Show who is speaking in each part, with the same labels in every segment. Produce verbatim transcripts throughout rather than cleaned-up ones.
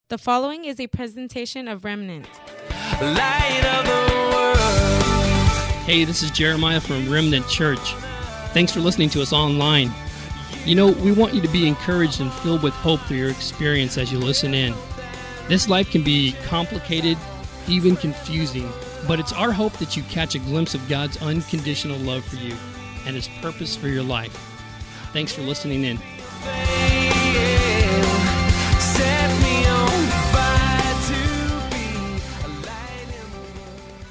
Speaker 1: The following is a presentation of Remnant.
Speaker 2: Light of the world.
Speaker 3: Hey, this is Jeremiah from Remnant Church. Thanks for listening to us online. You know, we want you to be encouraged and filled with hope through your experience as you listen in. This life can be complicated, even confusing, but it's our hope that you catch a glimpse of God's unconditional love for you and His purpose for your life. Thanks for listening in.
Speaker 2: Set me on fire to be a light in the world.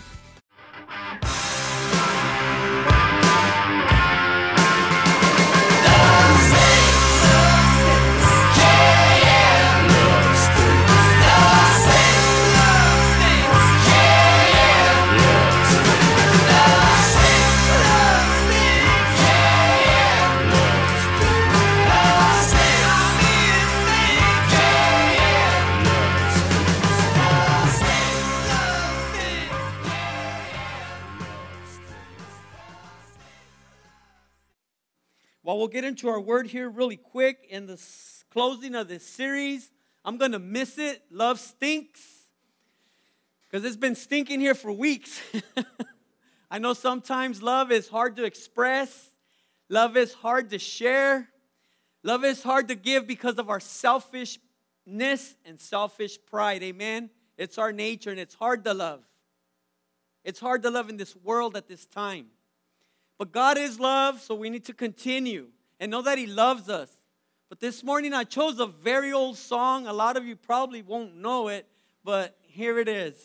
Speaker 4: Well, we'll get into our word here really quick in the s- closing of this series. I'm going to miss it. Love stinks. Because it's been stinking here for weeks. I know sometimes love is hard to express. Love is hard to share. Love is hard to give because of our selfishness and selfish pride. Amen? It's our nature and it's hard to love. It's hard to love in this world at this time. But God is love, so we need to continue and know that He loves us. But this morning I chose a very old song. A lot of you probably won't know it, but here it is.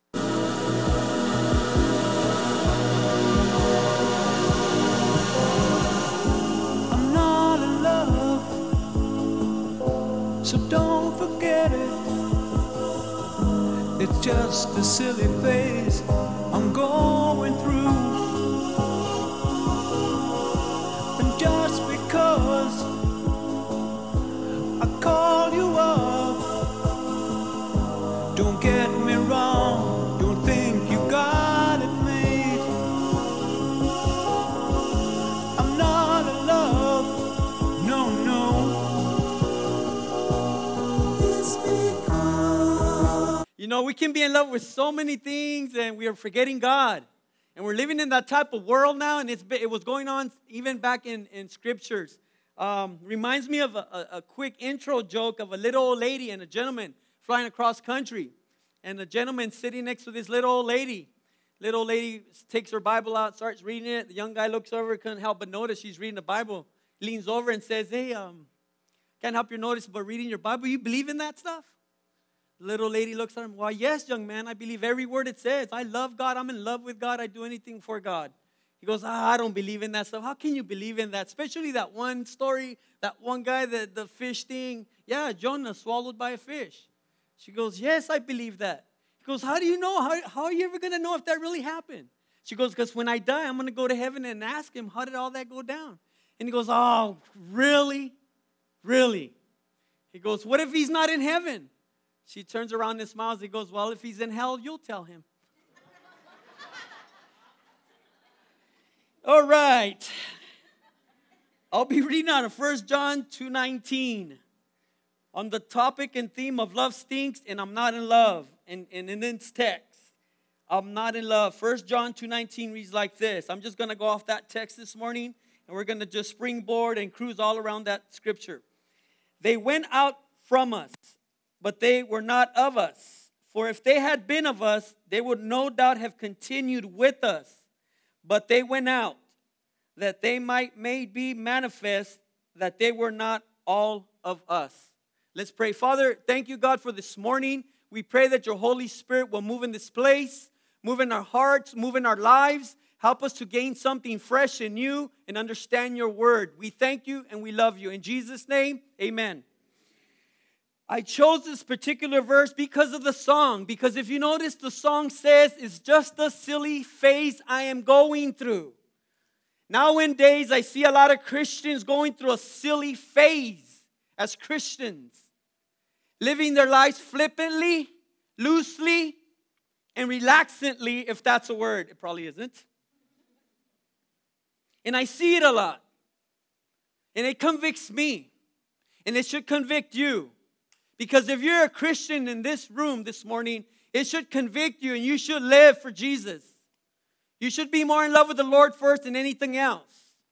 Speaker 4: I'm not in love, so don't forget it. It's just a silly phase I'm going through. Just because I call you up, don't get me wrong, don't think you got it made. I'm not in love, no, no. You know, we can be in love with so many things and we are forgetting God. And we're living in that type of world now, and it's it was going on even back in, in scriptures. Um, reminds me of a, a, a quick intro joke of a little old lady and a gentleman flying across country. And the gentleman sitting next to this little old lady. Little old lady takes her Bible out, starts reading it. The young guy looks over, couldn't help but notice she's reading the Bible. Leans over and says, hey, um, can't help you notice but reading your Bible. You believe in that stuff? Little lady looks at him. Why, yes, young man, I believe every word it says. I love God. I'm in love with God. I do anything for God. He goes, ah, I don't believe in that stuff. How can you believe in that? Especially that one story, that one guy, the, the fish thing. Yeah, Jonah swallowed by a fish. She goes, yes, I believe that. He goes, how do you know? How, how are you ever going to know if that really happened? She goes, because when I die, I'm going to go to heaven and ask Him, how did all that go down? And he goes, oh, really? Really? He goes, what if He's not in heaven? She turns around and smiles. He goes, well, if He's in hell, you'll tell Him. All right. I'll be reading out of First John two nineteen on the topic and theme of love stinks and I'm not in love. And, and in this text, I'm not in love. First John two nineteen reads like this. I'm just going to go off that text this morning, and we're going to just springboard and cruise all around that scripture. They went out from us, but they were not of us. For if they had been of us, they would no doubt have continued with us. But they went out, that they might may be manifest that they were not all of us. Let's pray. Father, thank you, God, for this morning. We pray that your Holy Spirit will move in this place, move in our hearts, move in our lives. Help us to gain something fresh and new and understand your word. We thank you and we love you. In Jesus' name, amen. I chose this particular verse because of the song. Because if you notice, the song says, it's just a silly phase I am going through. Nowadays, I see a lot of Christians going through a silly phase as Christians. Living their lives flippantly, loosely, and relaxantly, if that's a word. It probably isn't. And I see it a lot. And it convicts me. And it should convict you. Because if you're a Christian in this room this morning, it should convict you and you should live for Jesus. You should be more in love with the Lord first than anything else.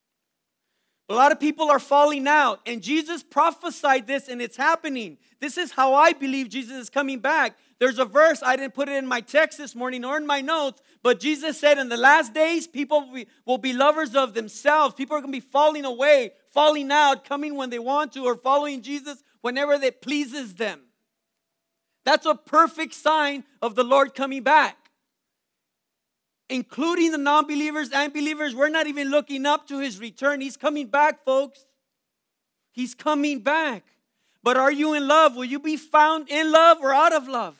Speaker 4: A lot of people are falling out, and Jesus prophesied this, and it's happening. This is how I believe Jesus is coming back. There's a verse, I didn't put it in my text this morning or in my notes, but Jesus said in the last days, people will be, will be lovers of themselves. People are going to be falling away, falling out, coming when they want to, or following Jesus whenever it pleases them. That's a perfect sign of the Lord coming back. Including the non-believers and believers, we're not even looking up to His return. He's coming back, folks. He's coming back. But are you in love? Will you be found in love or out of love?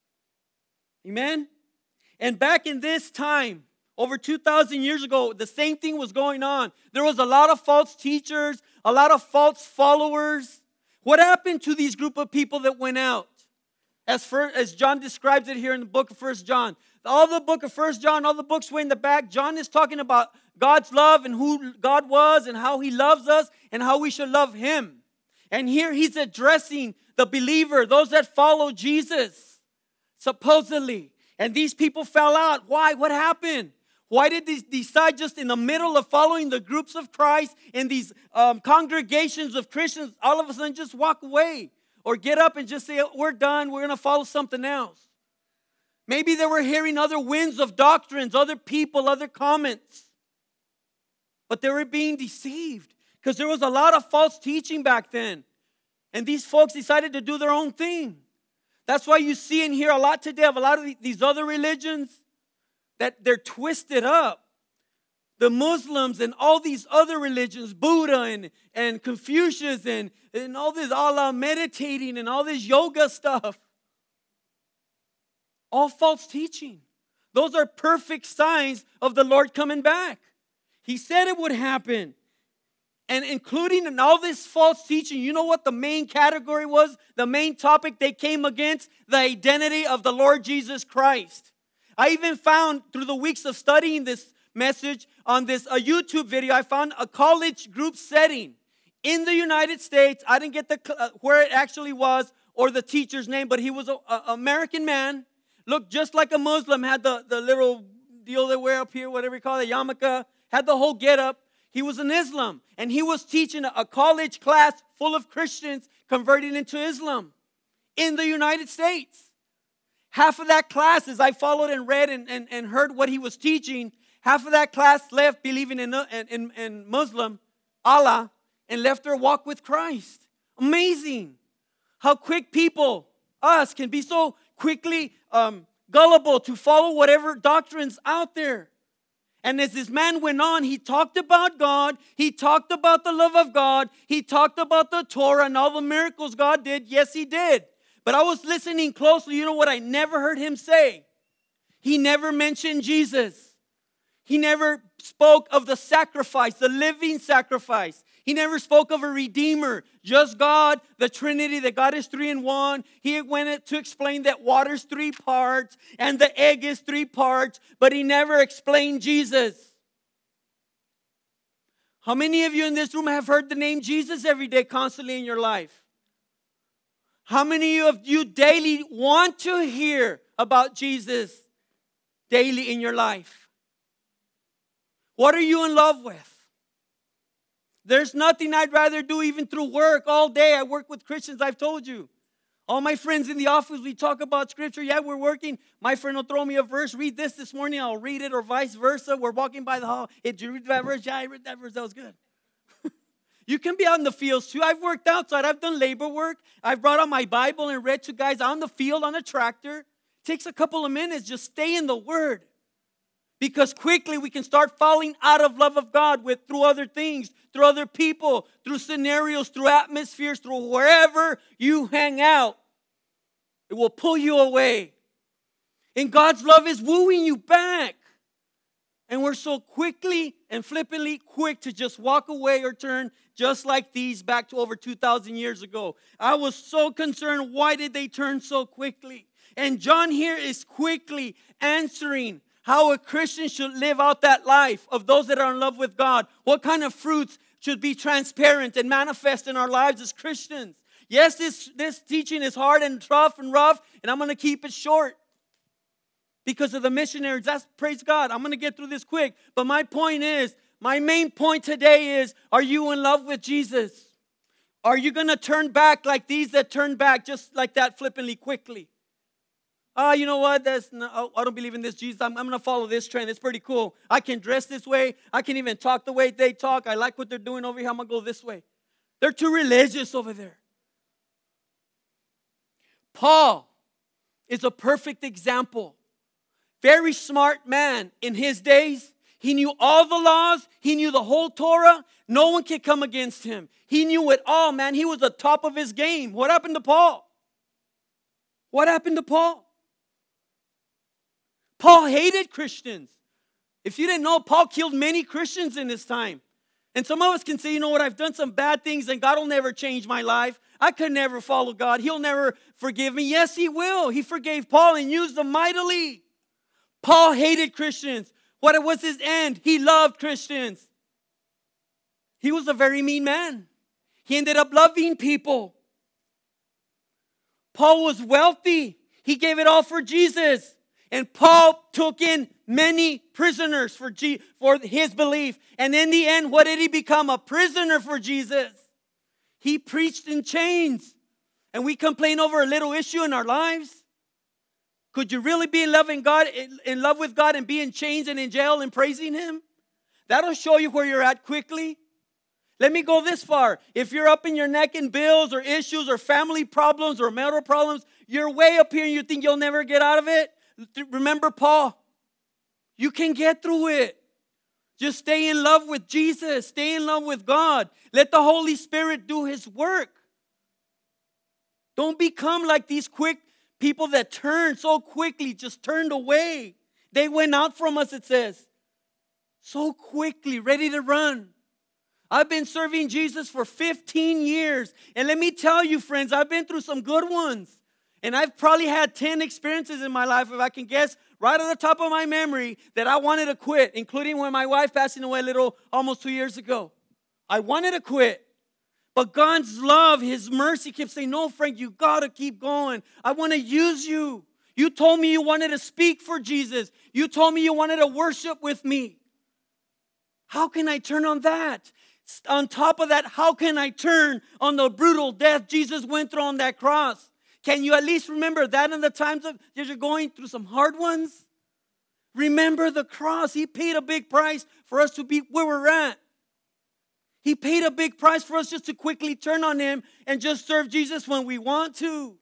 Speaker 4: Amen? And back in this time, over two thousand years ago, the same thing was going on. There was a lot of false teachers, a lot of false followers. What happened to these group of people that went out? As, for, as John describes it here in the book of First John. All the book of First John, all the books way in the back, John is talking about God's love and who God was and how He loves us and how we should love Him. And here he's addressing the believer, those that follow Jesus, supposedly. And these people fell out. Why? What happened? Why did they decide just in the middle of following the groups of Christ and these um, congregations of Christians, all of a sudden just walk away? Or get up and just say, we're done, we're going to follow something else. Maybe they were hearing other winds of doctrines, other people, other comments. But they were being deceived because there was a lot of false teaching back then. And these folks decided to do their own thing. That's why you see and hear a lot today of a lot of these other religions that they're twisted up. The Muslims and all these other religions, Buddha and, and Confucius and, and all this Allah meditating and all this yoga stuff. All false teaching. Those are perfect signs of the Lord coming back. He said it would happen. And including in all this false teaching, you know what the main category was? The main topic they came against? The identity of the Lord Jesus Christ. I even found through the weeks of studying this message on this a YouTube video, I found a college group setting in the United States. I didn't get the uh, where it actually was or the teacher's name, but he was an American man. Looked just like a Muslim, had the, the little deal they wear up here, whatever you call it, yarmulke, had the whole get-up. He was in Islam, and he was teaching a, a college class full of Christians converting into Islam in the United States. Half of that class, as I followed and read and, and, and heard what he was teaching, half of that class left believing in, in, in Muslim, Allah, and left their walk with Christ. Amazing how quick people, us, can be so quickly um, gullible to follow whatever doctrine's out there. And as this man went on, he talked about God. He talked about the love of God. He talked about the Torah and all the miracles God did. Yes, he did. But I was listening closely. You know what I never heard him say? He never mentioned Jesus. He never spoke of the sacrifice, the living sacrifice. He never spoke of a redeemer, just God, the Trinity, that God is three in one. He went to explain that water's three parts and the egg is three parts, but he never explained Jesus. How many of you in this room have heard the name Jesus every day, constantly in your life? How many of you daily want to hear about Jesus daily in your life? What are you in love with? There's nothing I'd rather do even through work all day. I work with Christians, I've told you. All my friends in the office, we talk about Scripture. Yeah, we're working. My friend will throw me a verse. Read this this morning, I'll read it, or vice versa. We're walking by the hall. Hey, did you read that verse? Yeah, I read that verse. That was good. You can be out in the fields too. I've worked outside. I've done labor work. I've brought out my Bible and read to guys on the field on a tractor. It takes a couple of minutes. Just stay in the Word. Because quickly we can start falling out of love of God with through other things, through other people, through scenarios, through atmospheres, through wherever you hang out. It will pull you away. And God's love is wooing you back. And we're so quickly and flippantly quick to just walk away or turn just like these back to over two thousand years ago. I was so concerned, why did they turn so quickly? And John here is quickly answering how a Christian should live out that life of those that are in love with God. What kind of fruits should be transparent and manifest in our lives as Christians. Yes, this, this teaching is hard and tough and rough, and I'm going to keep it short because of the missionaries. That's, praise God. I'm going to get through this quick. But my point is, my main point today is, are you in love with Jesus? Are you going to turn back like these that turn back just like that flippantly, quickly? Ah, uh, you know what? That's no, I don't believe in this Jesus. I'm, I'm going to follow this trend. It's pretty cool. I can dress this way. I can even talk the way they talk. I like what they're doing over here. I'm going to go this way. They're too religious over there. Paul is a perfect example. Very smart man in his days. He knew all the laws. He knew the whole Torah. No one could come against him. He knew it all, man. He was the top of his game. What happened to Paul? What happened to Paul? Paul hated Christians. If you didn't know, Paul killed many Christians in his time. And some of us can say, you know what, I've done some bad things and God will never change my life. I could never follow God. He'll never forgive me. Yes, He will. He forgave Paul and used him mightily. Paul hated Christians. What was his end? He loved Christians. He was a very mean man. He ended up loving people. Paul was wealthy. He gave it all for Jesus. And Paul took in many prisoners for, G- for his belief. And in the end, what did he become? A prisoner for Jesus. He preached in chains. And we complain over a little issue in our lives. Could you really be in love in God, in love with God and be in chains and in jail and praising Him? That'll show you where you're at quickly. Let me go this far. If you're up in your neck in bills or issues or family problems or marital problems, you're way up here and you think you'll never get out of it. Remember Paul. You can get through it. Just stay in love with Jesus. Stay in love with God. Let the Holy Spirit do His work. Don't become like these quick people that turned so quickly, just turned away. They went out from us, it says. So quickly, ready to run. I've been serving Jesus for fifteen years. And let me tell you, friends, I've been through some good ones. And I've probably had ten experiences in my life, if I can guess, right on the top of my memory, that I wanted to quit, including when my wife passing away a little, almost two years ago. I wanted to quit. But God's love, His mercy kept saying, no, Frank, you got to keep going. I want to use you. You told me you wanted to speak for Jesus. You told me you wanted to worship with me. How can I turn on that? On top of that, how can I turn on the brutal death Jesus went through on that cross? Can you at least remember that in the times of that you're going through some hard ones? Remember the cross. He paid a big price for us to be where we're at. He paid a big price for us just to quickly turn on Him and just serve Jesus when we want to.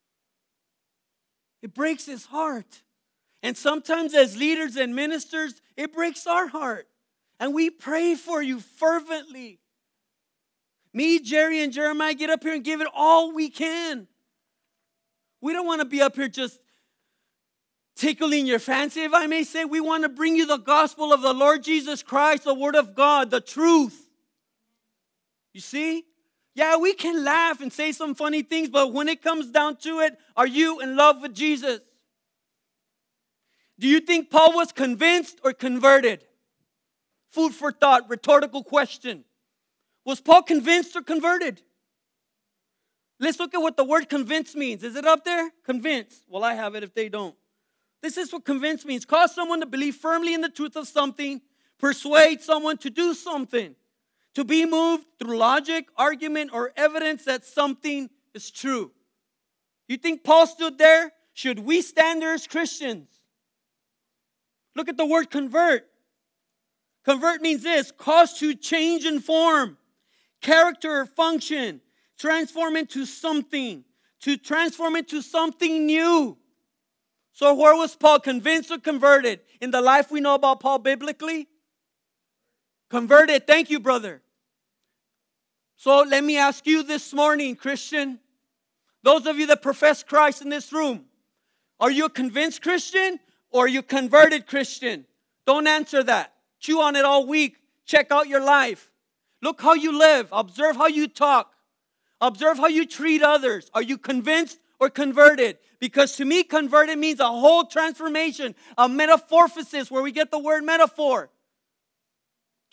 Speaker 4: It breaks His heart. And sometimes as leaders and ministers, it breaks our heart. And we pray for you fervently. Me, Jerry, and Jeremiah get up here and give it all we can. We don't want to be up here just tickling your fancy, if I may say. We want to bring you the gospel of the Lord Jesus Christ, the Word of God, the truth. You see? Yeah, we can laugh and say some funny things, but when it comes down to it, are you in love with Jesus? Do you think Paul was convinced or converted? Food for thought, rhetorical question. Was Paul convinced or converted? Let's look at what the word convince means. Is it up there? Convince. Well, I have it if they don't. This is what convince means. Cause someone to believe firmly in the truth of something. Persuade someone to do something. To be moved through logic, argument, or evidence that something is true. You think Paul stood there? Should we stand there as Christians? Look at the word convert. Convert means this. Cause to change in form, character, or function. Transform into something. To transform into something new. So where was Paul? Convinced or converted? In the life we know about Paul biblically? Converted. Thank you, brother. So let me ask you this morning, Christian. Those of you that profess Christ in this room. Are you a convinced Christian or are you a converted Christian? Don't answer that. Chew on it all week. Check out your life. Look how you live. Observe how you talk. Observe how you treat others. Are you convinced or converted? Because to me, converted means a whole transformation, a metamorphosis, where we get the word metaphor.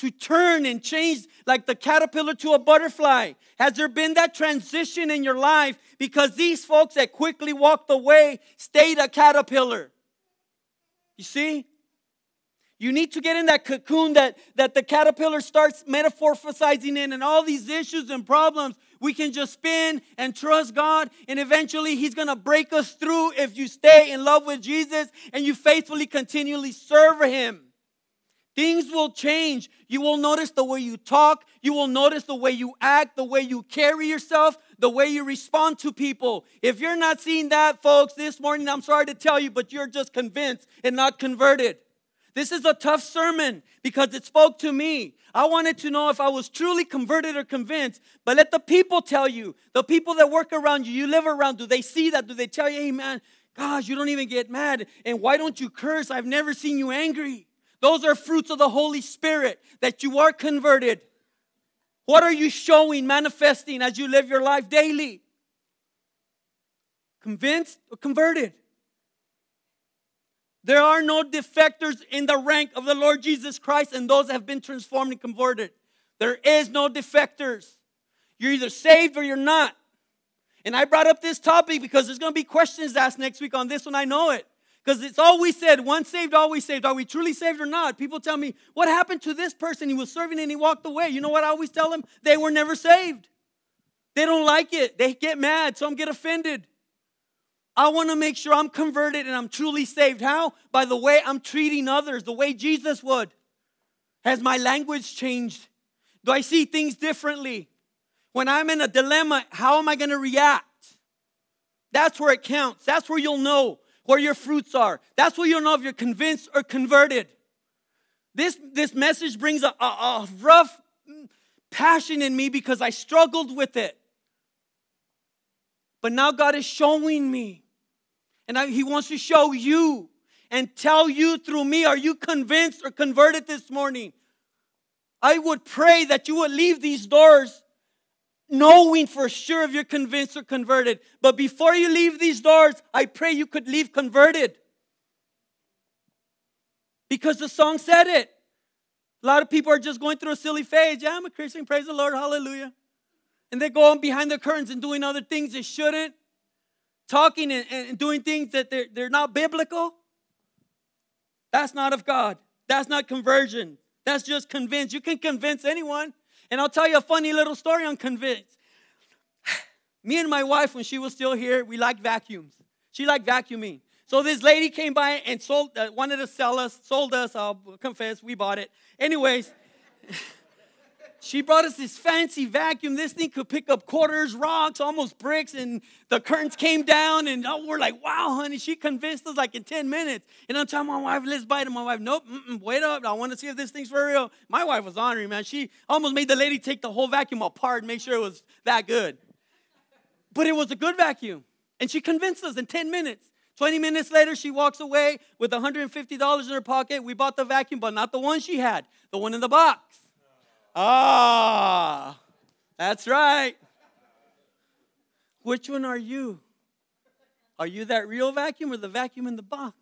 Speaker 4: to turn and change like the caterpillar to a butterfly? Has there been that transition in your life? Because these folks that quickly walked away stayed a caterpillar. You see? You need to get in that cocoon that, that the caterpillar starts metamorphosizing in, and all these issues and problems, we can just spin and trust God, and eventually He's going to break us through if you stay in love with Jesus and you faithfully continually serve Him. Things will change. You will notice the way you talk. You will notice the way you act, the way you carry yourself, the way you respond to people. If you're not seeing that, folks, this morning, I'm sorry to tell you, but you're just convinced and not converted. This is a tough sermon because it spoke to me. I wanted to know if I was truly converted or convinced. But let the people tell you, the people that work around you, you live around, do they see that? Do they tell you, hey, man, gosh, you don't even get mad. And why don't you curse? I've never seen you angry. Those are fruits of the Holy Spirit, that you are converted. What are you showing, manifesting as you live your life daily? Convinced or converted? There are no defectors in the rank of the Lord Jesus Christ and those that have been transformed and converted. There is no defectors. You're either saved or you're not. And I brought up this topic because there's going to be questions asked next week on this one. I know it. Because it's always said, once saved, always saved. Are we truly saved or not? People tell me, what happened to this person? He was serving and he walked away. You know what I always tell them? They were never saved. They don't like it. They get mad. Some get offended. I want to make sure I'm converted and I'm truly saved. How? By the way I'm treating others, the way Jesus would. Has my language changed? Do I see things differently? When I'm in a dilemma, how am I going to react? That's where it counts. That's where you'll know where your fruits are. That's where you'll know if you're convinced or converted. This, this message brings a, a, a rough passion in me because I struggled with it. But now God is showing me. And I, He wants to show you and tell you through me, are you convinced or converted this morning? I would pray that you would leave these doors knowing for sure if you're convinced or converted. But before you leave these doors, I pray you could leave converted. Because the song said it. A lot of people are just going through a silly phase. Yeah, I'm a Christian. Praise the Lord. Hallelujah. And they go on behind the curtains and doing other things they shouldn't. Talking and, and doing things that they're, they're not biblical. That's not of God. That's not conversion. That's just convinced. You can convince anyone. And I'll tell you a funny little story on convinced. Me and my wife, when she was still here, we liked vacuums. She liked vacuuming. So this lady came by and sold, uh, wanted to sell us, sold us, I'll confess, we bought it. Anyways, she brought us this fancy vacuum. This thing could pick up quarters, rocks, almost bricks, and the curtains came down, and oh, we're like, wow, honey. She convinced us like in ten minutes. And I'm telling my wife, let's buy it. And my wife, nope, wait up. I want to see if this thing's for real. My wife was honoring, man. She almost made the lady take the whole vacuum apart and make sure it was that good. But it was a good vacuum. And she convinced us in ten minutes. twenty minutes later, she walks away with one hundred fifty dollars in her pocket. We bought the vacuum, but not the one she had, the one in the box. Ah, that's right. Which one are you? Are you that real vacuum or the vacuum in the box?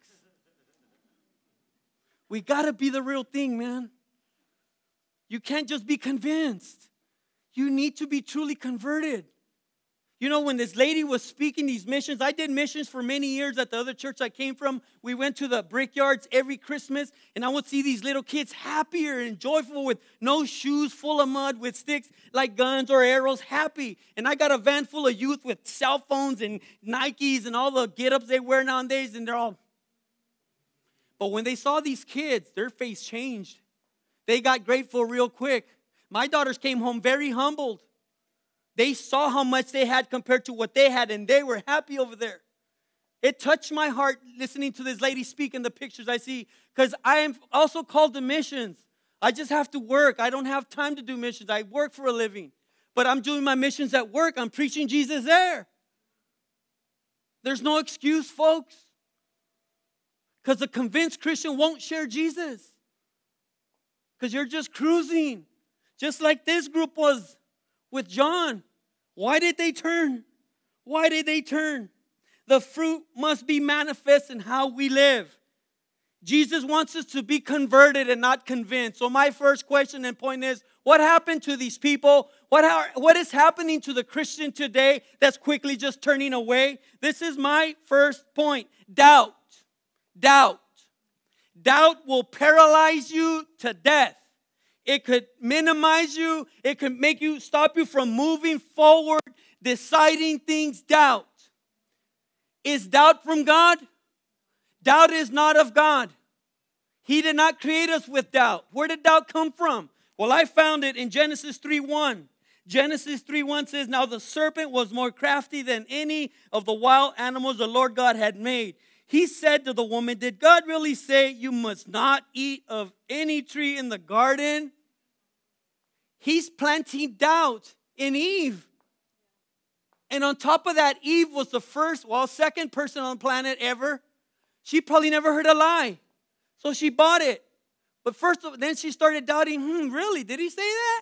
Speaker 4: We got to be the real thing, man. You can't just be convinced. You need to be truly converted. You know, when this lady was speaking these missions, I did missions for many years at the other church I came from. We went to the brickyards every Christmas, and I would see these little kids happier and joyful with no shoes, full of mud, with sticks like guns or arrows, happy. And I got a van full of youth with cell phones and Nikes and all the get-ups they wear nowadays, and they're all... But when they saw these kids, their face changed. They got grateful real quick. My daughters came home very humbled. They saw how much they had compared to what they had, and they were happy over there. It touched my heart listening to this lady speak in the pictures I see, because I am also called to missions. I just have to work. I don't have time to do missions. I work for a living. But I'm doing my missions at work. I'm preaching Jesus there. There's no excuse, folks. Because a convinced Christian won't share Jesus. Because you're just cruising. Just like this group was with John. Why did they turn? Why did they turn? The fruit must be manifest in how we live. Jesus wants us to be converted and not convinced. So my first question and point is, what happened to these people? What, how, what is happening to the Christian today that's quickly just turning away? This is my first point. Doubt. Doubt. Doubt will paralyze you to death. It could minimize you. It could make you, stop you from moving forward, deciding things. Doubt. Is doubt from God? Doubt is not of God. He did not create us with doubt. Where did doubt come from? Well, I found it in Genesis three one. Genesis three one says, now the serpent was more crafty than any of the wild animals the Lord God had made. He said to the woman, did God really say you must not eat of any tree in the garden? He's planting doubt in Eve. And on top of that, Eve was the first, well, second person on the planet ever. She probably never heard a lie. So she bought it. But first, then she started doubting, hmm, really? Did he say that?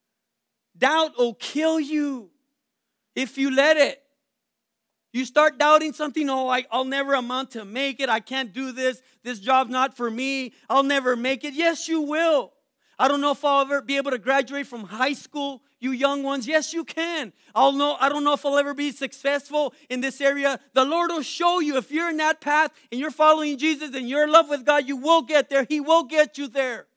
Speaker 4: Doubt will kill you if you let it. You start doubting something, oh, I, I'll never amount to make it. I can't do this. This job's not for me. I'll never make it. Yes, you will. I don't know if I'll ever be able to graduate from high school, you young ones. Yes, you can. I'll know, I don't know if I'll ever be successful in this area. The Lord will show you. If you're in that path and you're following Jesus and you're in love with God, you will get there. He will get you there.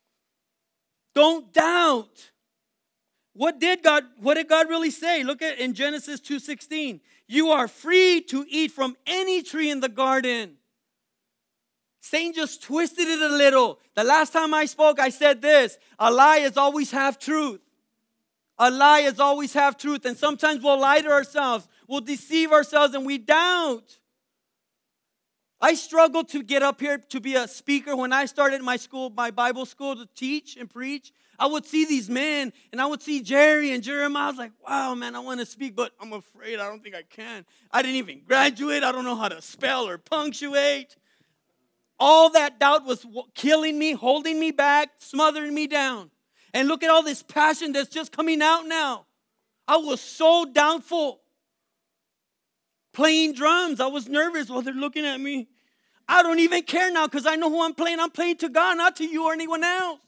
Speaker 4: Don't doubt. What did God, what did God really say? Look at in Genesis two sixteen. You are free to eat from any tree in the garden. Satan just twisted it a little. The last time I spoke, I said this. A lie is always half truth. A lie is always half truth. And sometimes we'll lie to ourselves. We'll deceive ourselves and we doubt. I struggled to get up here to be a speaker. When I started my school, my Bible school to teach and preach, I would see these men and I would see Jerry and Jeremiah. I was like, wow, man, I want to speak, but I'm afraid I don't think I can. I didn't even graduate. I don't know how to spell or punctuate. All that doubt was killing me, holding me back, smothering me down. And look at all this passion that's just coming out now. I was so doubtful. Playing drums, I was nervous while they're looking at me. I don't even care now because I know who I'm playing. I'm playing to God, not to you or anyone else.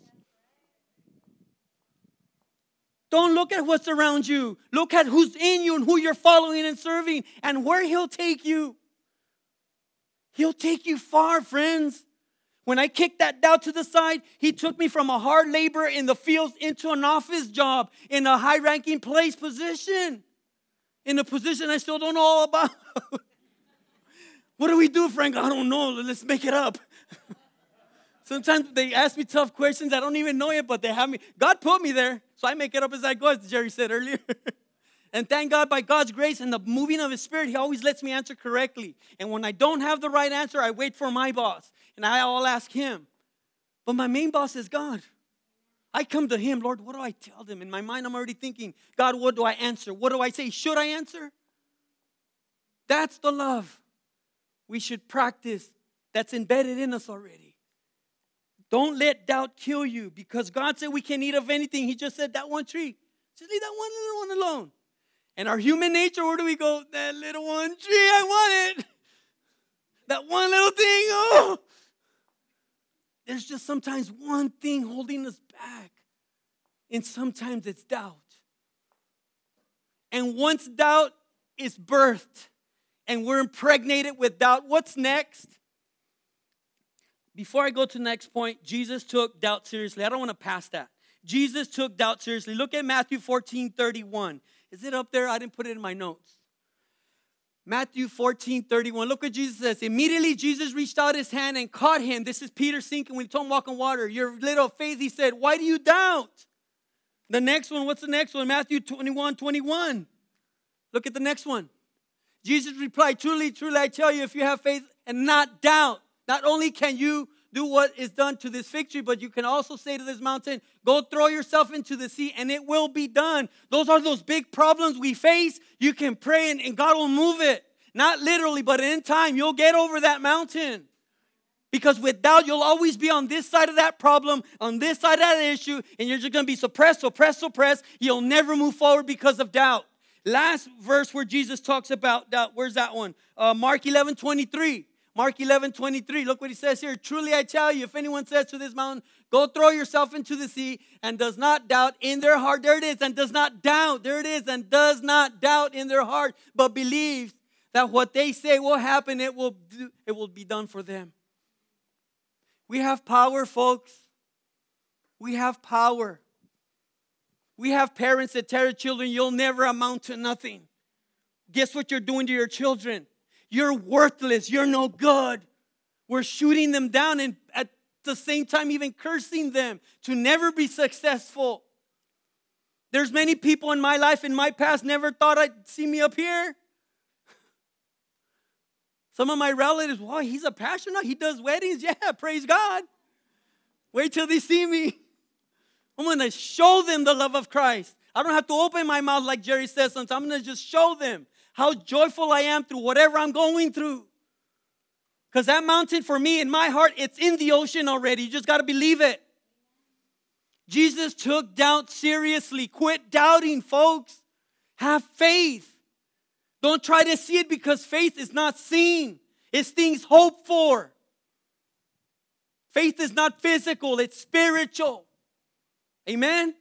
Speaker 4: Don't look at what's around you. Look at who's in you and who you're following and serving and where He'll take you. He'll take you far, friends. When I kicked that doubt to the side, He took me from a hard labor in the fields into an office job in a high-ranking place position. In a position I still don't know all about. What do we do, Frank? I don't know. Let's make it up. Sometimes they ask me tough questions. I don't even know it, but they have me. God put me there, so I make it up as I go, as Jerry said earlier. And thank God, by God's grace and the moving of His Spirit, He always lets me answer correctly. And when I don't have the right answer, I wait for my boss. And I'll ask him. But my main boss is God. I come to Him, Lord, what do I tell them? In my mind, I'm already thinking, God, what do I answer? What do I say? Should I answer? That's the love we should practice that's embedded in us already. Don't let doubt kill you, because God said we can eat of anything. He just said that one tree. Just leave that one little one alone. And our human nature, where do we go? That little one tree, I want it. That one little thing, oh. There's just sometimes one thing holding us back. And sometimes it's doubt. And once doubt is birthed and we're impregnated with doubt, what's next? Before I go to the next point, Jesus took doubt seriously. I don't want to pass that. Jesus took doubt seriously. Look at Matthew fourteen thirty-one. Is it up there? I didn't put it in my notes. Matthew fourteen thirty-one. Look what Jesus says. Immediately Jesus reached out His hand and caught him. This is Peter sinking when He told him walk on water. Your little faith, He said, why do you doubt? The next one, what's the next one? Matthew twenty-one twenty-one. Look at the next one. Jesus replied, truly, truly, I tell you, if you have faith and not doubt, not only can you do what is done to this fig tree, but you can also say to this mountain, go throw yourself into the sea, and it will be done. Those are those big problems we face. You can pray, and, and God will move it. Not literally, but in time, you'll get over that mountain. Because with doubt, you'll always be on this side of that problem, on this side of that issue, and you're just going to be suppressed, suppressed, suppressed. You'll never move forward because of doubt. Last verse where Jesus talks about doubt, where's that one? Uh, Mark eleven twenty-three. Mark eleven twenty-three, look what he says here. Truly I tell you, if anyone says to this mountain, go throw yourself into the sea, and does not doubt in their heart, there it is, and does not doubt, there it is, and does not doubt in their heart, but believes that what they say will happen, it will do, it will be done for them. We have power, folks. We have power. We have parents that tell their children, you'll never amount to nothing. Guess what you're doing to your children? You're worthless. You're no good. We're shooting them down and at the same time even cursing them to never be successful. There's many people in my life, in my past, never thought I'd see me up here. Some of my relatives, wow, he's a pastor now. He does weddings. Yeah, praise God. Wait till they see me. I'm going to show them the love of Christ. I don't have to open my mouth like Jerry says sometimes. I'm going to just show them how joyful I am through whatever I'm going through. Because that mountain for me, in my heart, it's in the ocean already. You just got to believe it. Jesus took doubt seriously. Quit doubting, folks. Have faith. Don't try to see it because faith is not seen. It's things hoped for. Faith is not physical. It's spiritual. Amen?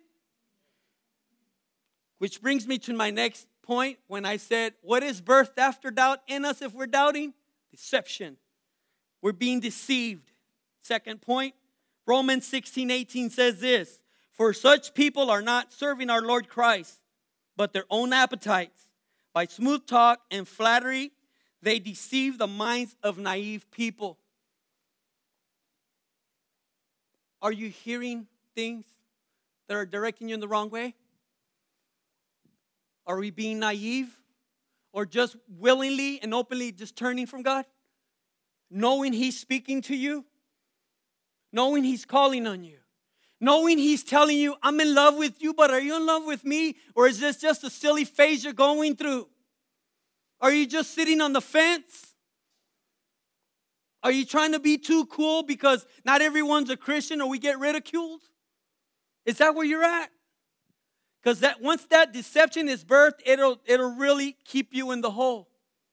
Speaker 4: Which brings me to my next point when I said, what is birthed after doubt in us if we're doubting? Deception. We're being deceived. Second point, Romans sixteen eighteen says this, for such people are not serving our Lord Christ, but their own appetites. By smooth talk and flattery, they deceive the minds of naive people. Are you hearing things that are directing you in the wrong way? Are we being naive? Or just willingly and openly just turning from God? Knowing He's speaking to you? Knowing He's calling on you? Knowing He's telling you, I'm in love with you, but are you in love with me? Or is this just a silly phase you're going through? Are you just sitting on the fence? Are you trying to be too cool because not everyone's a Christian or we get ridiculed? Is that where you're at? Because that once that deception is birthed, it'll, it'll really keep you in the hole.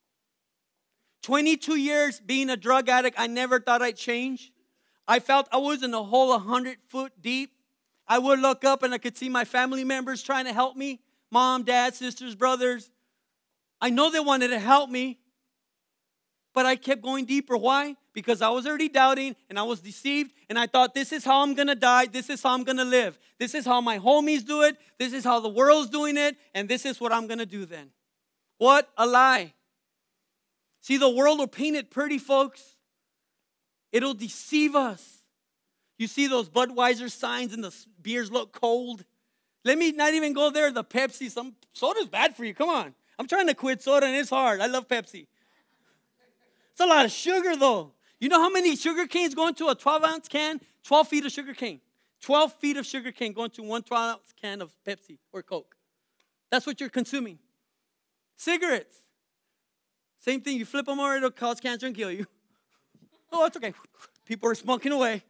Speaker 4: twenty-two years being a drug addict, I never thought I'd change. I felt I was in a hole a hundred foot deep. I would look up and I could see my family members trying to help me. Mom, dad, sisters, brothers. I know they wanted to help me. But I kept going deeper. Why? Because I was already doubting and I was deceived. And I thought, this is how I'm going to die. This is how I'm going to live. This is how my homies do it. This is how the world's doing it. And this is what I'm going to do then. What a lie. See, the world will paint it pretty, folks. It'll deceive us. You see those Budweiser signs and the beers look cold. Let me not even go there. The Pepsi, some soda's bad for you. Come on. I'm trying to quit soda and it's hard. I love Pepsi. It's a lot of sugar though. You know how many sugar canes go into a twelve ounce can? twelve feet of sugar cane. twelve feet of sugar cane going to one twelve ounce can of Pepsi or Coke. That's what you're consuming. Cigarettes. Same thing. You flip them over, it'll cause cancer and kill you. Oh, it's okay. People are smoking away.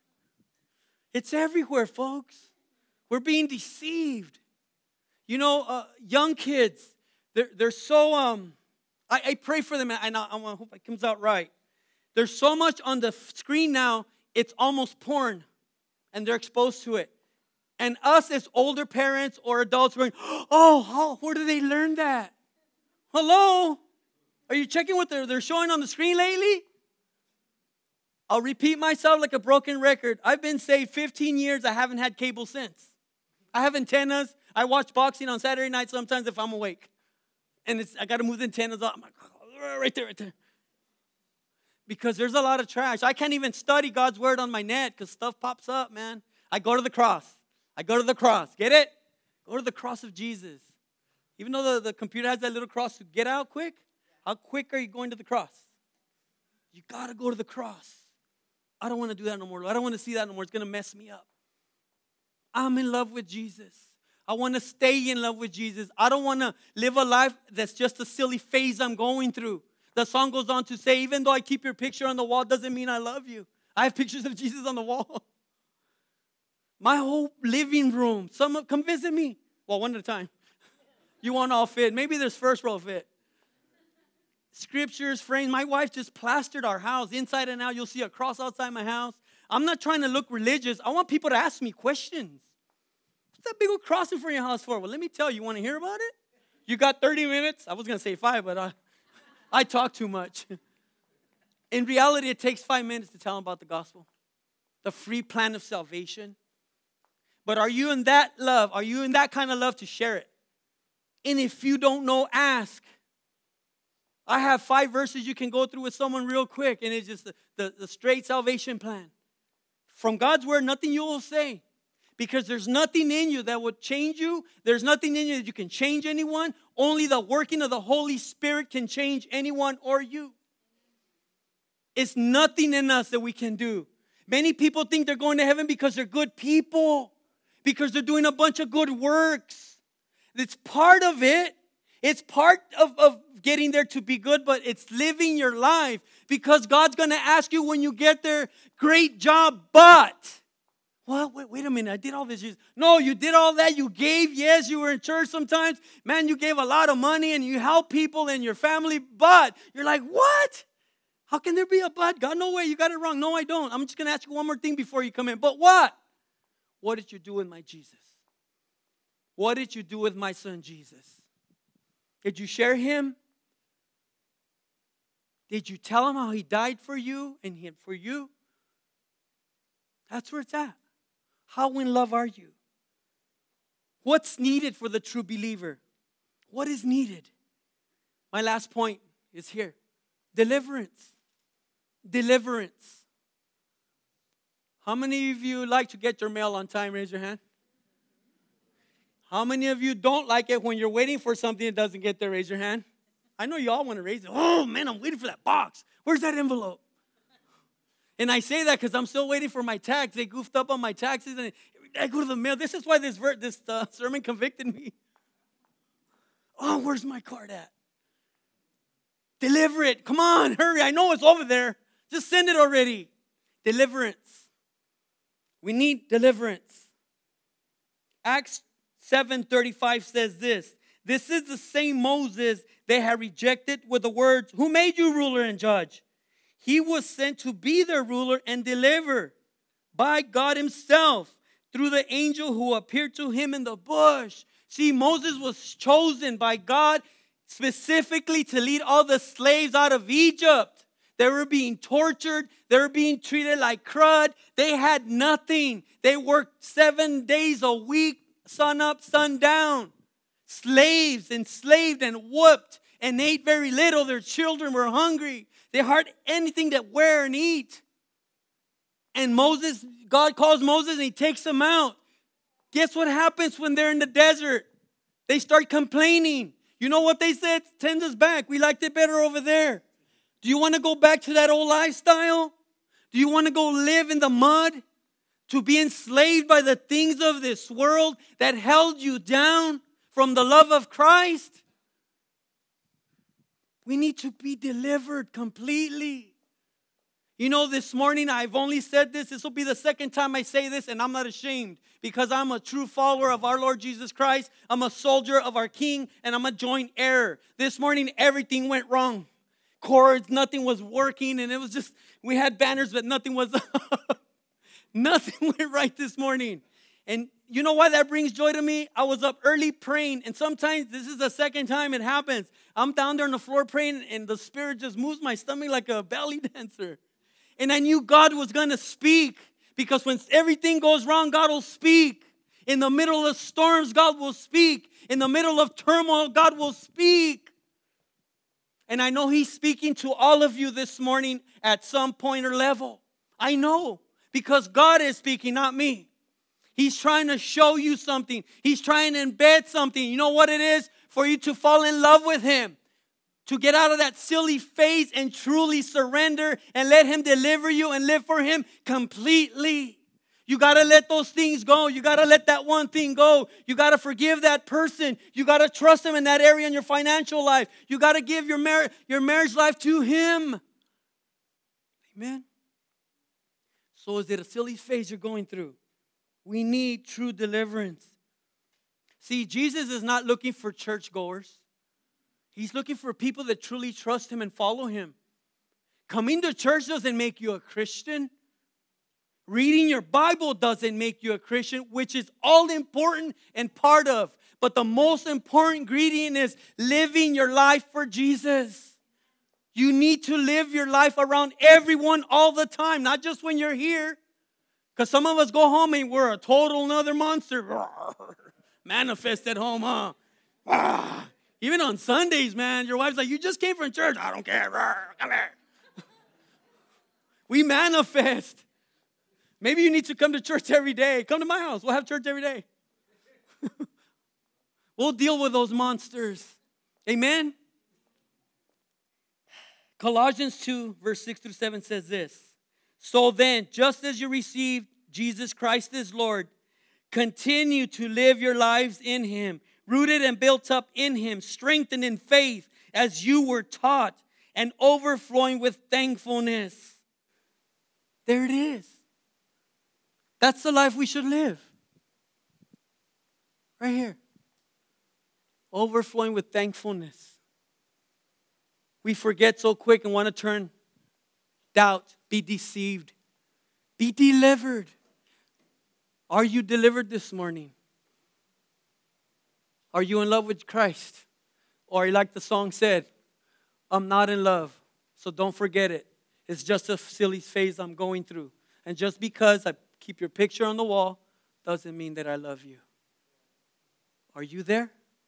Speaker 4: It's everywhere, folks. We're being deceived. You know, uh, young kids, they're, they're so, um, I, I pray for them, and I, I hope it comes out right. There's so much on the screen now, it's almost porn, and they're exposed to it. And us as older parents or adults, we're going, oh, how, where do they learn that? Hello? Are you checking what they're, they're showing on the screen lately? I'll repeat myself like a broken record. I've been saved fifteen years. I haven't had cable since. I have antennas. I watch boxing on Saturday night sometimes if I'm awake. And it's, I got to move the antennas up. I'm like, oh, right there, right there. Because there's a lot of trash. I can't even study God's word on my net because stuff pops up, man. I go to the cross. I go to the cross. Get it? Go to the cross of Jesus. Even though the, the computer has that little cross to get out quick, how quick are you going to the cross? You got to go to the cross. I don't want to do that no more. I don't want to see that no more. It's going to mess me up. I'm in love with Jesus. I want to stay in love with Jesus. I don't want to live a life that's just a silly phase I'm going through. The song goes on to say, even though I keep your picture on the wall, doesn't mean I love you. I have pictures of Jesus on the wall. My whole living room. Someone come visit me. Well, one at a time. You won't all fit. Maybe there's first row fit. scriptures, frames. My wife just plastered our house inside and out. You'll see a cross outside my house. I'm not trying to look religious. I want people to ask me questions. What's that big old cross in front of your house for? Well, let me tell you. You want to hear about it? You got thirty minutes? I was going to say five, but I, I talk too much. In reality, it takes five minutes to tell them about the gospel, the free plan of salvation. But are you in that love? Are you in that kind of love to share it? And if you don't know, ask. I have five verses you can go through with someone real quick, and it's just the, the, the straight salvation plan. From God's word, nothing you will say. Because there's nothing in you that would change you. There's nothing in you that you can change anyone. Only the working of the Holy Spirit can change anyone or you. It's nothing in us that we can do. Many people think they're going to heaven because they're good people. Because they're doing a bunch of good works. It's part of it. It's part of, of getting there to be good, but it's living your life. Because God's going to ask you when you get there, great job, but... Well, wait, wait a minute, I did all this. No, you did all that. You gave. Yes, you were in church sometimes. Man, you gave a lot of money and you helped people and your family. But you're like, what? How can there be a but? God, no way, you got it wrong. No, I don't. I'm just going to ask you one more thing before you come in. But what? What did you do with my Jesus? What did you do with my son Jesus? Did you share him? Did you tell him how he died for you and him for you? That's where it's at. How in love are you? What's needed for the true believer? What is needed? My last point is here. Deliverance. Deliverance. How many of you like to get your mail on time? Raise your hand. How many of you don't like it when you're waiting for something that doesn't get there? Raise your hand. I know you all want to raise it. Oh, man, I'm waiting for that box. Where's that envelope? And I say that because I'm still waiting for my tax. They goofed up on my taxes, and I go to the mail. This is why this ver- this uh, sermon convicted me. Oh, where's my card at? Deliver it. Come on, hurry. I know it's over there. Just send it already. Deliverance. We need deliverance. Acts seven thirty-five says this. This is the same Moses they had rejected with the words, who made you ruler and judge? He was sent to be their ruler and deliver by God himself through the angel who appeared to him in the bush. See, Moses was chosen by God specifically to lead all the slaves out of Egypt. They were being tortured. They were being treated like crud. They had nothing. They worked seven days a week, sun up, sun down. Slaves, enslaved and whooped and ate very little. Their children were hungry. They had anything to wear and eat. And Moses, God calls Moses and he takes them out. Guess what happens when they're in the desert? They start complaining. You know what they said? Send us back. We liked it better over there. Do you want to go back to that old lifestyle? Do you want to go live in the mud? To be enslaved by the things of this world that held you down from the love of Christ? We need to be delivered completely. You know, this morning I've only said this. This will be the second time I say this, and I'm not ashamed because I'm a true follower of our Lord Jesus Christ. I'm a soldier of our King, and I'm a joint heir. This morning everything went wrong. Cords, nothing was working, and it was just, we had banners, but nothing was, nothing went right this morning. And you know why that brings joy to me? I was up early praying, and sometimes this is the second time it happens. I'm down there on the floor praying, and the Spirit just moves my stomach like a belly dancer. And I knew God was going to speak, because when everything goes wrong, God will speak. In the middle of storms, God will speak. In the middle of turmoil, God will speak. And I know He's speaking to all of you this morning at some point or level. I know, because God is speaking, not me. He's trying to show you something. He's trying to embed something. You know what it is? For you to fall in love with Him. To get out of that silly phase and truly surrender and let Him deliver you and live for Him completely. You got to let those things go. You got to let that one thing go. You got to forgive that person. You got to trust Him in that area in your financial life. You got to give your, mar- your marriage life to Him. Amen. So is it a silly phase you're going through? We need true deliverance. See, Jesus is not looking for churchgoers. He's looking for people that truly trust Him and follow Him. Coming to church doesn't make you a Christian. Reading your Bible doesn't make you a Christian, which is all important and part of. But the most important ingredient is living your life for Jesus. You need to live your life around everyone all the time, not just when you're here. Because some of us go home and we're a total another monster. Manifest at home, huh? Even on Sundays, man, your wife's like, you just came from church. I don't care. Come here. We manifest. Maybe you need to come to church every day. Come to my house. We'll have church every day. We'll deal with those monsters. Amen? Colossians two, verse six through seven says this. So then, just as you received Jesus Christ as Lord, continue to live your lives in Him, rooted and built up in Him, strengthened in faith as you were taught, and overflowing with thankfulness. There it is. That's the life we should live. Right here. Overflowing with thankfulness. We forget so quick and want to turn doubt, be deceived, be delivered. Are you delivered this morning? Are you in love with Christ? Or like the song said, I'm not in love, so don't forget it. It's just a silly phase I'm going through. And just because I keep your picture on the wall doesn't mean that I love you. Are you there?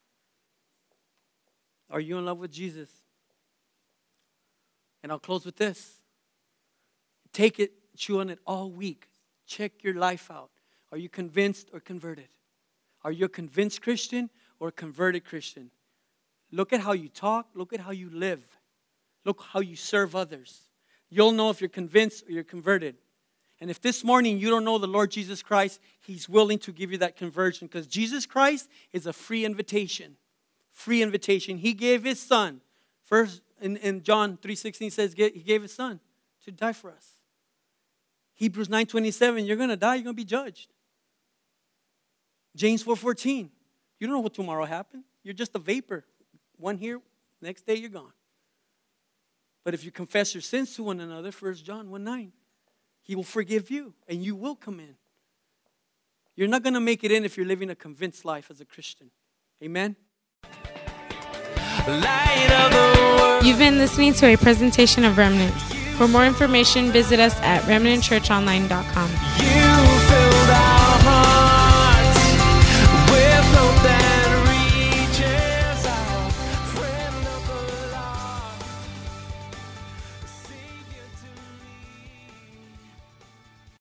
Speaker 4: Are you in love with Jesus? And I'll close with this. Take it, chew on it all week. Check your life out. Are you convinced or converted? Are you a convinced Christian or a converted Christian? Look at how you talk. Look at how you live. Look how you serve others. You'll know if you're convinced or you're converted. And if this morning you don't know the Lord Jesus Christ, He's willing to give you that conversion, because Jesus Christ is a free invitation. Free invitation. He gave His Son. First in, in John three sixteen says He gave His Son to die for us. Hebrews nine twenty-seven, you're going to die, you're going to be judged. James four fourteen, you don't know what tomorrow happened. You're just a vapor. One here, next day you're gone. But if you confess your sins to one another, First John one nine, He will forgive you and you will come in. You're not going to make it in if you're living a convinced life as a Christian. Amen?
Speaker 2: Light of the world.
Speaker 1: You've been listening to a presentation of Remnant. For more information, visit us at remnant church online dot com.
Speaker 2: You